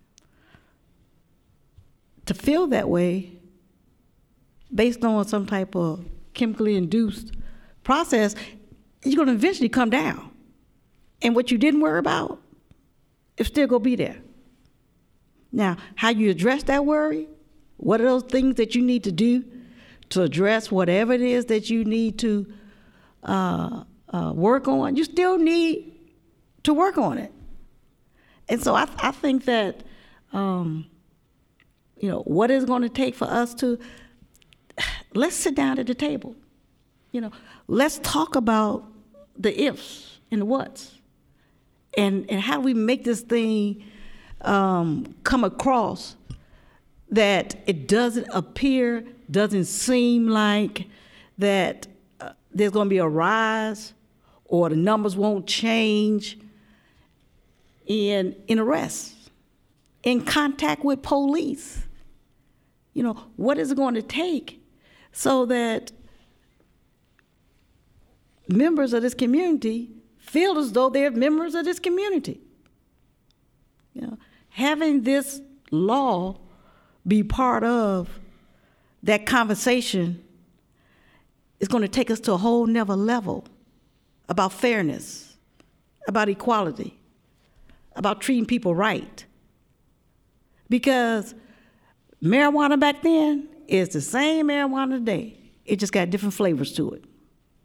to feel that way based on some type of chemically induced process, you're going to eventually come down. And what you didn't worry about, it's still going to be there. Now, how you address that worry, what are those things that you need to do to address whatever it is that you need to work on? You still need to work on it. And so I think that, what is going to take for us to, let's sit down at the table. Let's talk about the ifs and the whats. And how do we make this thing come across that it doesn't appear, doesn't seem like that there's going to be a rise or the numbers won't change in arrests, in contact with police. What is it going to take so that members of this community feel as though they're members of this community. Having this law be part of that conversation is going to take us to a whole nother level about fairness, about equality, about treating people right. Because marijuana back then is the same marijuana today. It just got different flavors to it.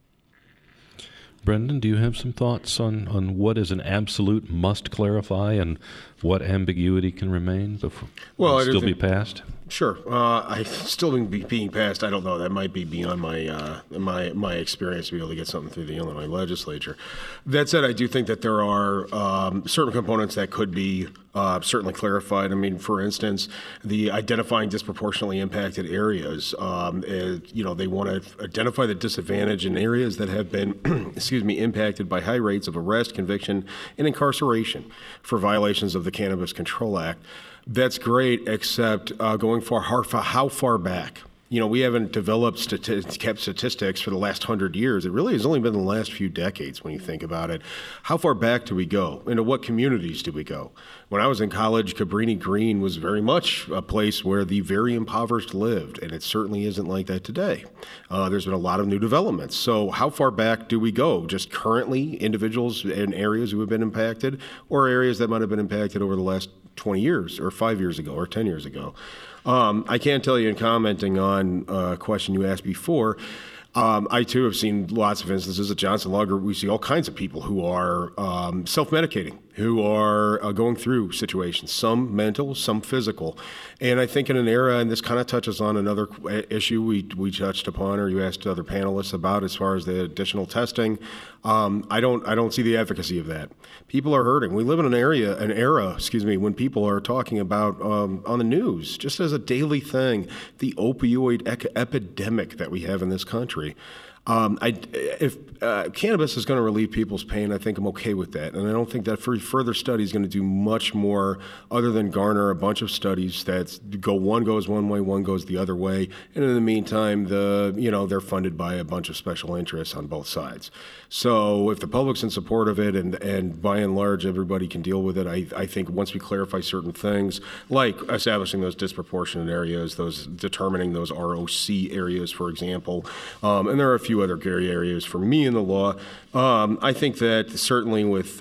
Brendan, do you have some thoughts on what is an absolute must clarify and what ambiguity can remain before still be passed? Sure. I still think being passed, I don't know. That might be beyond my experience to be able to get something through the Illinois legislature. That said, I do think that there are certain components that could be certainly clarified. I mean, for instance, the identifying disproportionately impacted areas. They want to identify the disadvantage in areas that have been, impacted by high rates of arrest, conviction, and incarceration for violations of the Cannabis Control Act. That's great, except going how far back? We haven't developed kept statistics for the last 100 years. It really has only been the last few decades when you think about it. How far back do we go? Into what communities do we go? When I was in college, Cabrini Green was very much a place where the very impoverished lived, and it certainly isn't like that today. There's been a lot of new developments. So how far back do we go? Just currently individuals in areas who have been impacted, or areas that might have been impacted over the last 20 years or 5 years ago or 10 years ago. I can tell you in commenting on a question you asked before, I too have seen lots of instances at Johnson Law Group. We see all kinds of people who are self-medicating, who are going through situations, some mental, some physical. And I think in an era, and this kind of touches on another issue we touched upon, or you asked other panelists about, as far as the additional testing, I don't see the efficacy of that. People are hurting. We live in an era, when people are talking about on the news, just as a daily thing, the opioid epidemic that we have in this country. If cannabis is going to relieve people's pain, I think I'm okay with that. And I don't think that further study is going to do much more other than garner a bunch of studies that one goes one way, one goes the other way. And in the meantime, they're funded by a bunch of special interests on both sides. So if the public's in support of it and by and large everybody can deal with it, I think once we clarify certain things, like establishing those disproportionate areas, determining those ROC areas, for example, and there are a few other gray areas for me in the law. I think that certainly with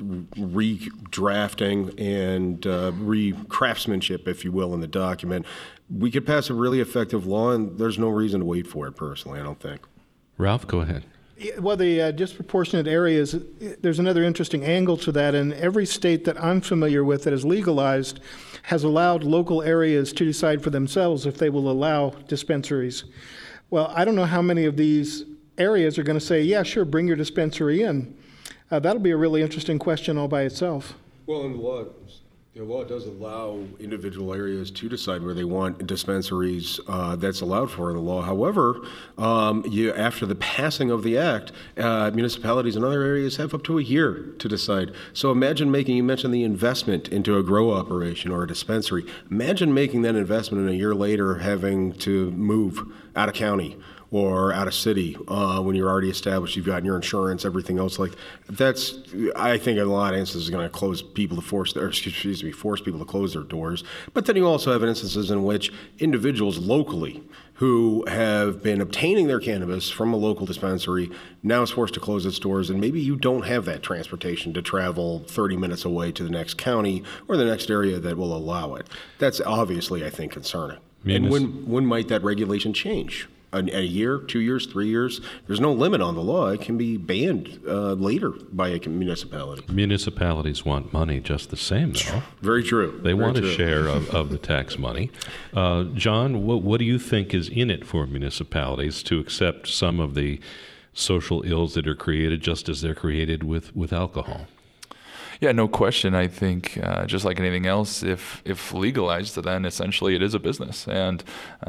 redrafting and re-craftsmanship, if you will, in the document, we could pass a really effective law, and there's no reason to wait for it, personally, I don't think. Ralph, go ahead. Well, the disproportionate areas, there's another interesting angle to that, and every state that I'm familiar with that has legalized has allowed local areas to decide for themselves if they will allow dispensaries. Well, I don't know how many of these areas are going to say, yeah, sure, bring your dispensary in. That'll be a really interesting question all by itself. Well, in the law does allow individual areas to decide where they want dispensaries. That's allowed for in the law. However, after the passing of the act, municipalities in other areas have up to a year to decide. So imagine you mentioned the investment into a grow operation or a dispensary. Imagine making that investment and a year later having to move out of county or out of city when you're already established, you've gotten your insurance, everything else like that's. I think in a lot of instances is going to force people to close their doors. But then you also have instances in which individuals locally who have been obtaining their cannabis from a local dispensary now is forced to close its doors, and maybe you don't have that transportation to travel 30 minutes away to the next county or the next area that will allow it. That's obviously, I think, concerning. And when might that regulation change? A year, 2 years, 3 years? There's no limit on the law. It can be banned later by a municipality. Municipalities want money just the same, though. Very true. They want a share of the tax money. John, what do you think is in it for municipalities to accept some of the social ills that are created just as they're created with alcohol? Yeah, no question. I think just like anything else, if legalized, then essentially it is a business. And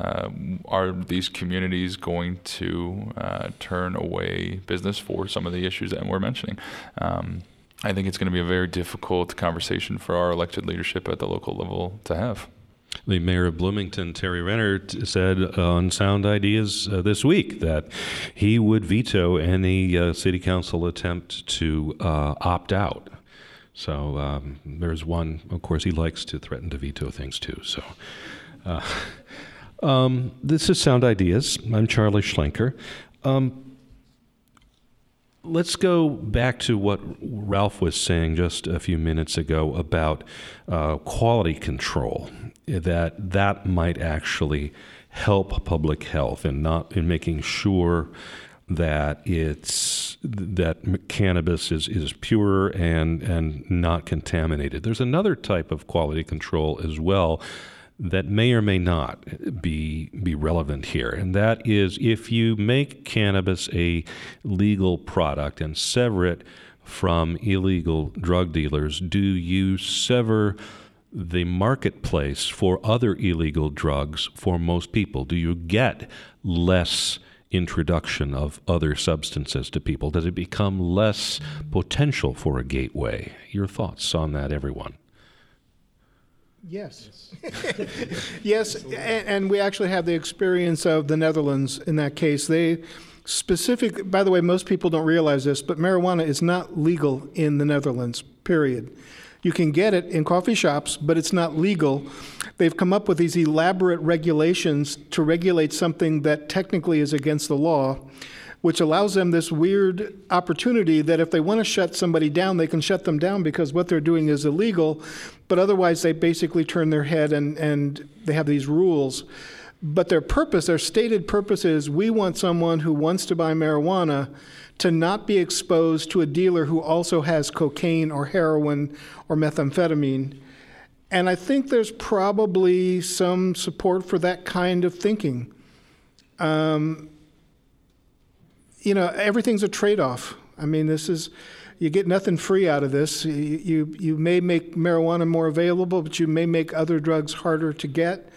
are these communities going to turn away business for some of the issues that we're mentioning? I think it's going to be a very difficult conversation for our elected leadership at the local level to have. The mayor of Bloomington, Terry Renner, said on Sound Ideas this week that he would veto any city council attempt to opt out. So there's one, of course, he likes to threaten to veto things too. So this is Sound Ideas. I'm Charlie Schlenker. Let's go back to what Ralph was saying just a few minutes ago about quality control, that might actually help public health and not in making sure that cannabis is pure and not contaminated. There's another type of quality control as well that may or may not be relevant here, and that is if you make cannabis a legal product and sever it from illegal drug dealers, do you sever the marketplace for other illegal drugs for most people? Do you get less introduction of other substances to people? Does it become less potential for a gateway? Your thoughts on that, everyone? Yes. Yes, and we actually have the experience of the Netherlands in that case. By the way, most people don't realize this, but marijuana is not legal in the Netherlands, period. You can get it in coffee shops, but it's not legal. They've come up with these elaborate regulations to regulate something that technically is against the law, which allows them this weird opportunity that if they want to shut somebody down, they can shut them down because what they're doing is illegal, but otherwise they basically turn their head and they have these rules. But their stated purpose is we want someone who wants to buy marijuana to not be exposed to a dealer who also has cocaine or heroin or methamphetamine. And I think there's probably some support for that kind of thinking. Everything's a trade-off. I mean, you get nothing free out of this. You may make marijuana more available, but you may make other drugs harder to get.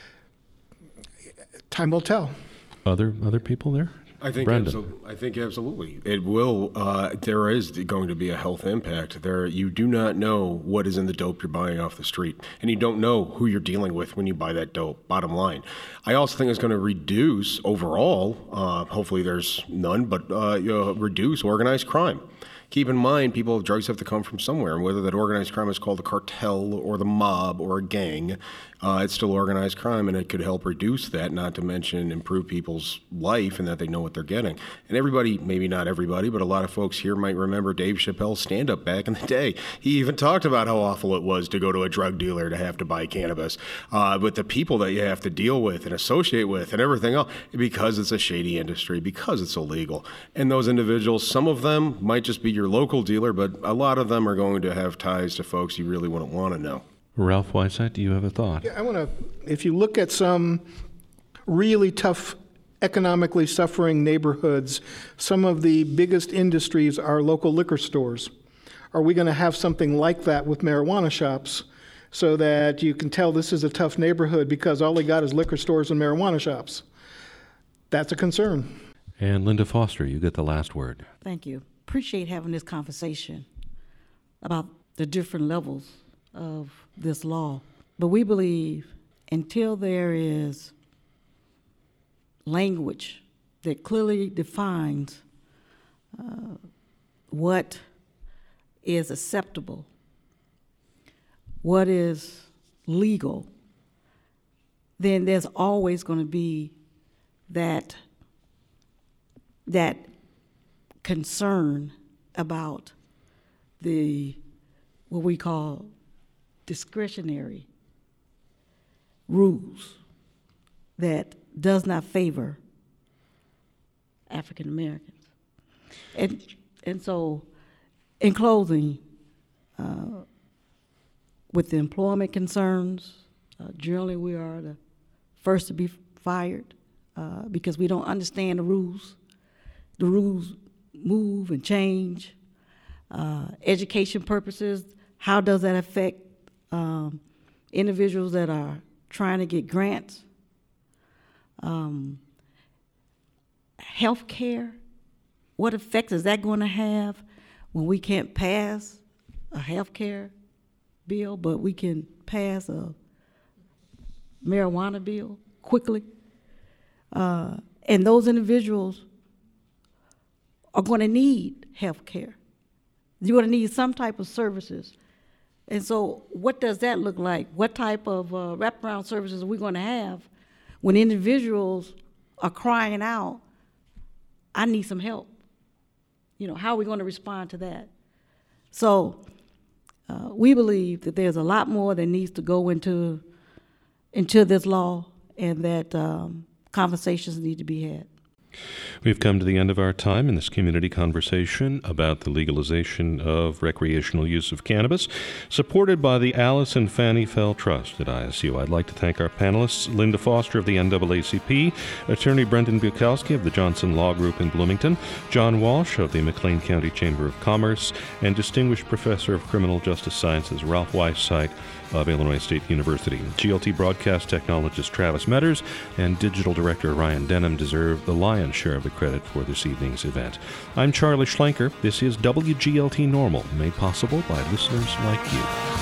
Time will tell. Other people there? I think absolutely. It will. There is going to be a health impact. You do not know what is in the dope you're buying off the street, and you don't know who you're dealing with when you buy that dope, bottom line. I also think it's going to reduce overall, hopefully there's none, but reduce organized crime. Keep in mind, drugs have to come from somewhere, and whether that organized crime is called a cartel or the mob or a gang, it's still organized crime, and it could help reduce that, not to mention improve people's life and that they know what they're getting. And everybody, maybe not everybody, but a lot of folks here might remember Dave Chappelle's stand-up back in the day. He even talked about how awful it was to go to a drug dealer to have to buy cannabis, with the people that you have to deal with and associate with and everything else, because it's a shady industry, because it's illegal. And those individuals, some of them might just be your local dealer, but a lot of them are going to have ties to folks you really wouldn't want to know. Ralph Wysett, do you have a thought? Yeah, if you look at some really tough, economically suffering neighborhoods, some of the biggest industries are local liquor stores. Are we going to have something like that with marijuana shops so that you can tell this is a tough neighborhood because all they got is liquor stores and marijuana shops? That's a concern. And Linda Foster, you get the last word. Thank you. Appreciate having this conversation about the different levels of this law. But we believe until there is language that clearly defines what is acceptable, what is legal, then there's always going to be that concern about what we call discretionary rules that does not favor African Americans. And so, in closing, with the employment concerns, generally we are the first to be fired because we don't understand the rules. The rules move and change. Education purposes, how does that affect individuals that are trying to get grants? Health care, what effects is that going to have when we can't pass a health care bill, but we can pass a marijuana bill quickly. And those individuals are going to need health care. You're going to need some type of services. And so what does that look like? What type of wraparound services are we going to have when individuals are crying out, I need some help? You know, how are we going to respond to that? So we believe that there's a lot more that needs to go into this law, and that conversations need to be had. We've come to the end of our time in this community conversation about the legalization of recreational use of cannabis, supported by the Alice and Fannie Fell Trust at ISU. I'd like to thank our panelists, Linda Foster of the NAACP, Attorney Brendan Bukowski of the Johnson Law Group in Bloomington, John Walsh of the McLean County Chamber of Commerce, and Distinguished Professor of Criminal Justice Sciences Ralph Weissite of Illinois State University. GLT broadcast technologist Travis Metters and digital director Ryan Denham deserve the lion's share of the credit for this evening's event. I'm Charlie Schlenker. This is WGLT Normal, made possible by listeners like you.